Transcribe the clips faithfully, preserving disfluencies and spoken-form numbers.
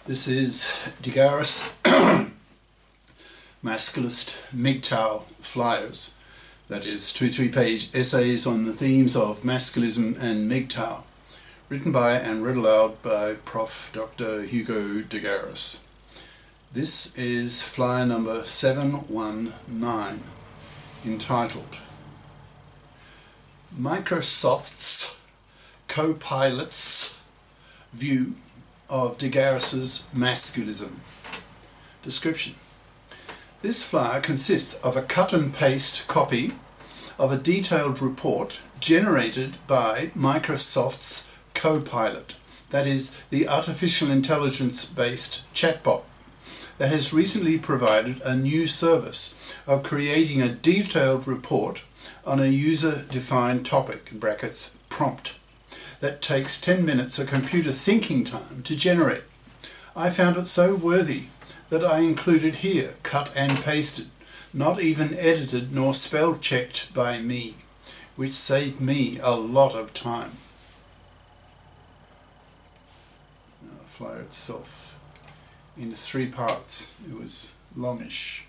This is Degaris Masculist M G T O W flyers. That is two three-page essays on the themes of masculism and M G T O W, written by and read aloud by Professor Doctor Hugo Degaris. This is flyer number seven one nine, entitled Microsoft's Co-Pilot's View of Degaris's Masculism. Description. This flyer consists of a cut and paste copy of a detailed report generated by Microsoft's Copilot, that is, the artificial intelligence based chatbot that has recently provided a new service of creating a detailed report on a user defined topic, in brackets prompt, that takes ten minutes of computer thinking time to generate. I found it so worthy that I included here, cut and pasted, not even edited nor spell checked by me, which saved me a lot of time. Now, the flyer itself, in three parts. It was longish.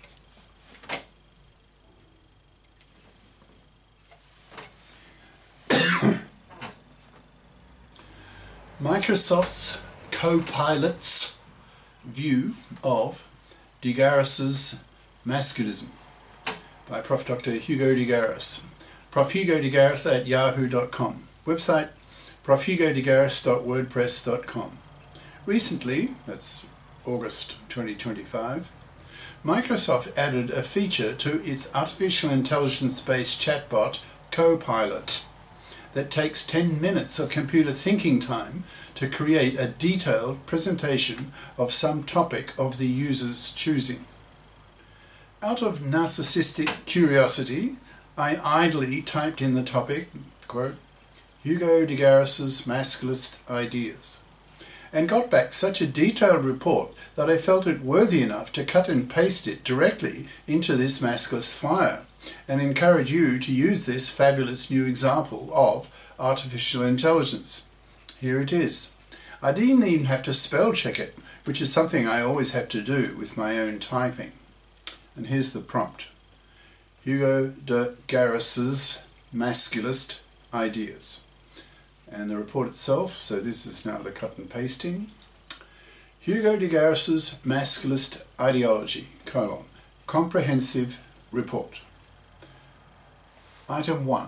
Microsoft's Copilot's View of Degaris's Masculism by Professor Doctor Hugo Degaris. Prof Hugo Degaris at yahoo dot com. Website prof hugo degaris dot wordpress dot com. Recently, that's August twenty twenty-five, Microsoft added a feature to its artificial intelligence-based chatbot Copilot that takes ten minutes of computer thinking time to create a detailed presentation of some topic of the user's choosing. Out of narcissistic curiosity, I idly typed in the topic, quote, Hugo Degaris's Masculist Ideas, and got back such a detailed report that I felt it worthy enough to cut and paste it directly into this masculist flyer, and encourage you to use this fabulous new example of artificial intelligence. Here it is. I didn't even have to spell check it, which is something I always have to do with my own typing. And here's the prompt. Hugo Degaris's Masculist Ideas. And the report itself, so this is now the cut and pasting. Hugo Degaris's Masculist Ideology, colon, comprehensive report. Item one.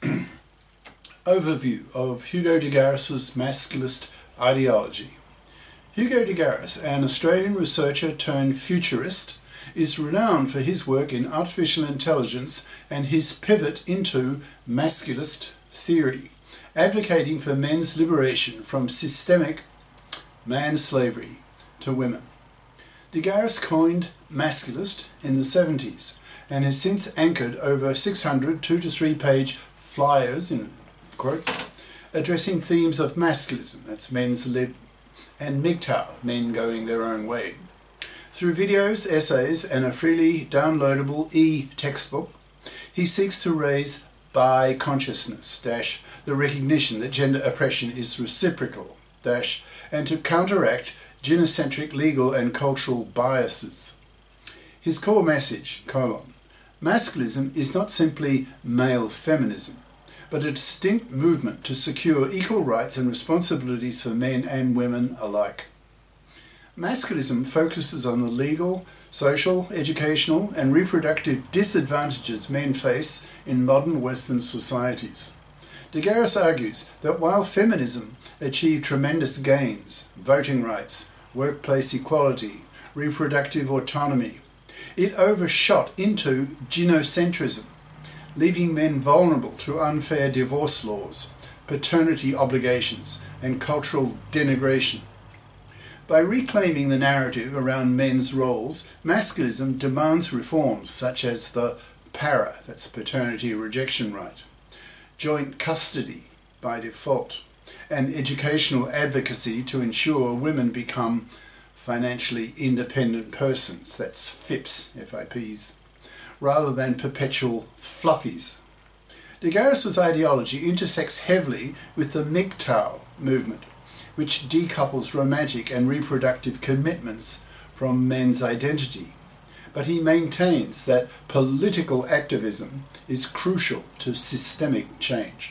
Overview of Hugo Degaris's Masculist Ideology. Hugo Degaris, an Australian researcher turned futurist, is renowned for his work in artificial intelligence and his pivot into masculist theory, advocating for men's liberation from systemic man-slavery to women. Degaris coined masculist in the seventies and has since anchored over six hundred two to three page flyers, in quotes, addressing themes of masculism, that's men's lib, and M G T O W, men going their own way. Through videos, essays, and a freely downloadable e-textbook, he seeks to raise bi consciousness, dash, the recognition that gender oppression is reciprocal, dash, and to counteract genocentric legal and cultural biases. His core message, colon, masculism is not simply male feminism, but a distinct movement to secure equal rights and responsibilities for men and women alike. Masculism focuses on the legal, social, educational, and reproductive disadvantages men face in modern Western societies. Degaris argues that while feminism achieved tremendous gains, voting rights, workplace equality, reproductive autonomy, it overshot into genocentrism, leaving men vulnerable to unfair divorce laws, paternity obligations, and cultural denigration. By reclaiming the narrative around men's roles, masculism demands reforms such as the PARA, that's paternity rejection right, joint custody by default, and educational advocacy to ensure women become financially independent persons, that's FIPs, F I Ps, rather than perpetual fluffies. Degaris's ideology intersects heavily with the M G T O W movement, which decouples romantic and reproductive commitments from men's identity. But he maintains that political activism is crucial to systemic change.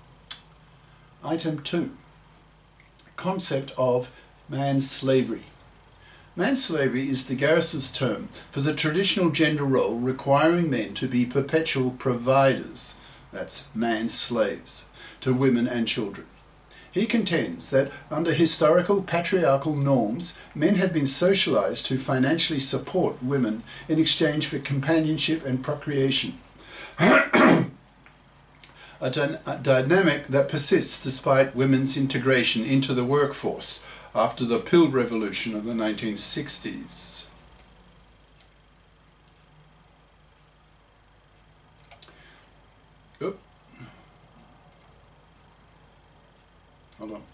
Item two. Concept of manslavery. Manslavery is de Garis's term for the traditional gender role requiring men to be perpetual providers, that's man-slaves, to women and children. He contends that under historical patriarchal norms, men have been socialized to financially support women in exchange for companionship and procreation. a, dy a dynamic that persists despite women's integration into the workforce after the pill revolution of the nineteen sixties. Oop. Hold on.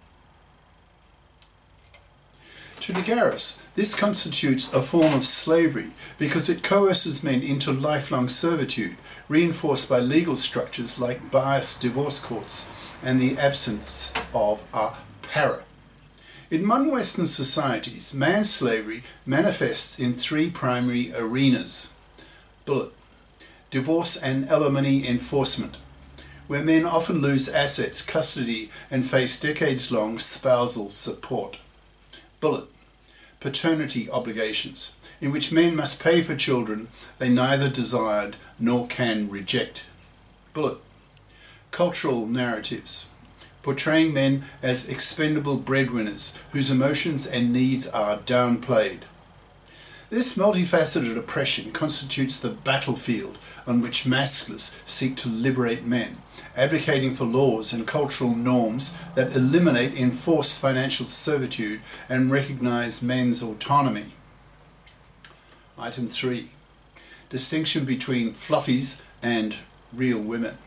To de Garis, this constitutes a form of slavery because it coerces men into lifelong servitude, reinforced by legal structures like biased divorce courts and the absence of a para. In modern Western societies, manslavery manifests in three primary arenas. Bullet. Divorce and alimony enforcement, where men often lose assets, custody, and face decades-long spousal support. Bullet. Paternity obligations, in which men must pay for children they neither desired nor can reject. Bullet. Cultural narratives, portraying men as expendable breadwinners whose emotions and needs are downplayed. This multifaceted oppression constitutes the battlefield on which masculists seek to liberate men, advocating for laws and cultural norms that eliminate enforced financial servitude and recognize men's autonomy. Item three. Distinction between fluffies and real women.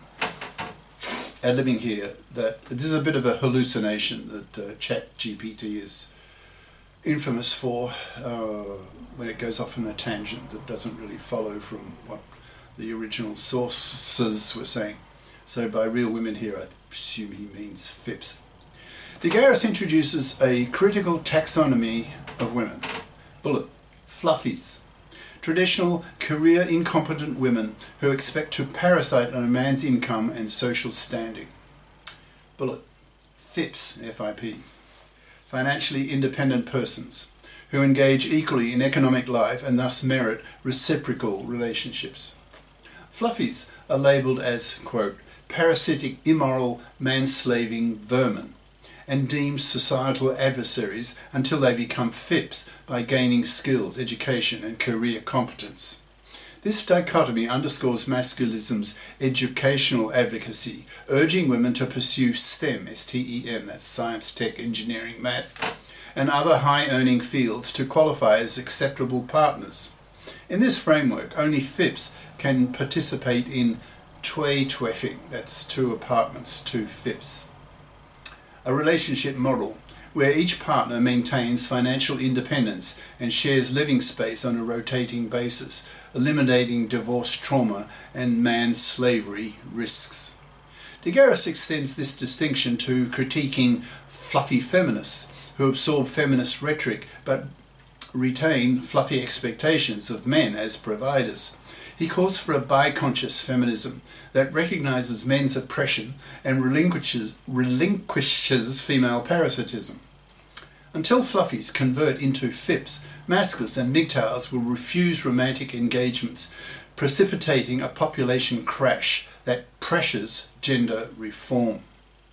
Ad-libbing here that this is a bit of a hallucination that uh, ChatGPT is infamous for uh, when it goes off on a tangent that doesn't really follow from what the original sources were saying. So by real women here, I presume he means F I Ps. De Garis introduces a critical taxonomy of women. Bullet. Fluffies. Traditional, career-incompetent women who expect to parasite on a man's income and social standing. Bullet. F I Ps, F I P. Financially independent persons who engage equally in economic life and thus merit reciprocal relationships. Fluffies are labelled as, quote, parasitic, immoral, manslaving vermin, and deemed societal adversaries until they become F I Ps by gaining skills, education and career competence. This dichotomy underscores masculinism's educational advocacy, urging women to pursue STEM, S T E M, that's science, tech, engineering, math, and other high-earning fields to qualify as acceptable partners. In this framework, only F I Ps can participate in twee-tweffing, that's two apartments, two F I Ps. A relationship model where each partner maintains financial independence and shares living space on a rotating basis, eliminating divorce trauma and man-slavery risks. De Garis extends this distinction to critiquing fluffy feminists who absorb feminist rhetoric but retain fluffy expectations of men as providers. He calls for a bi-conscious feminism that recognizes men's oppression and relinquishes, relinquishes female parasitism. Until fluffies convert into F I Ps, masculists and M G T O Ws will refuse romantic engagements, precipitating a population crash that pressures gender reform.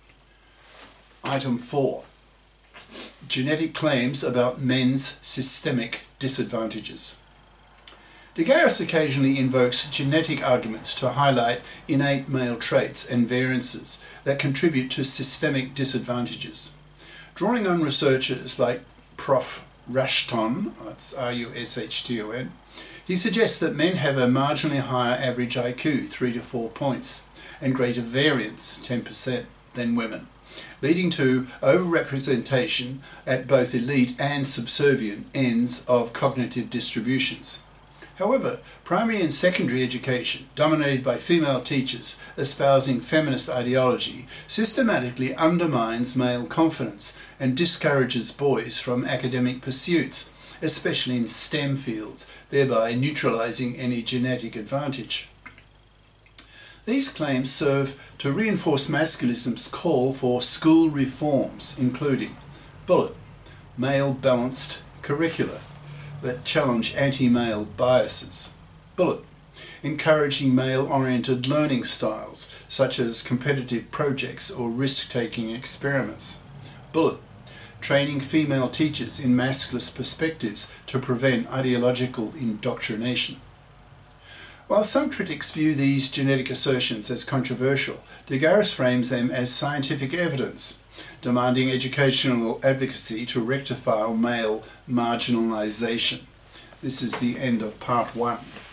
Item four. Genetic claims about men's systemic disadvantages. De Garis occasionally invokes genetic arguments to highlight innate male traits and variances that contribute to systemic disadvantages. Drawing on researchers like Professor Rushton, that's R U S H T O N, he suggests that men have a marginally higher average I Q, three to four points, and greater variance, ten percent, than women, leading to overrepresentation at both elite and subservient ends of cognitive distributions. However, primary and secondary education, dominated by female teachers espousing feminist ideology, systematically undermines male confidence and discourages boys from academic pursuits, especially in STEM fields, thereby neutralising any genetic advantage. These claims serve to reinforce masculinism's call for school reforms, including bullet, male-balanced curricula that challenge anti-male biases. Bullet, encouraging male-oriented learning styles, such as competitive projects or risk-taking experiments. Bullet, training female teachers in masculist perspectives to prevent ideological indoctrination. While some critics view these genetic assertions as controversial, de Garis frames them as scientific evidence, demanding educational advocacy to rectify male marginalisation. This is the end of part one.